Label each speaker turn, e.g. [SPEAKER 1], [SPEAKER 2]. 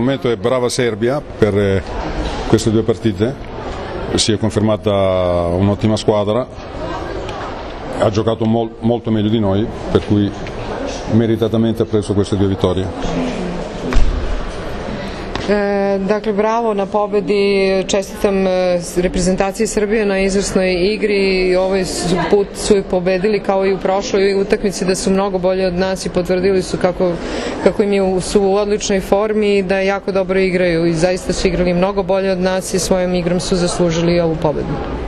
[SPEAKER 1] momento è brava Serbia per queste due partite, si è confermata un'ottima squadra, ha giocato molto meglio di noi, per cui meritatamente ha preso queste due vittorie.
[SPEAKER 2] Dakle, bravo na pobedi, čestitam reprezentaciji Srbije na izvrsnoj igri. Ovaj put su ih pobedili kao i u prošloj utakmici, da su mnogo bolje od nas i potvrdili su kako su u odličnoj formi i da jako dobro igraju i zaista su igrali mnogo bolje od nas i svojom igrom su zaslužili ovu pobedu.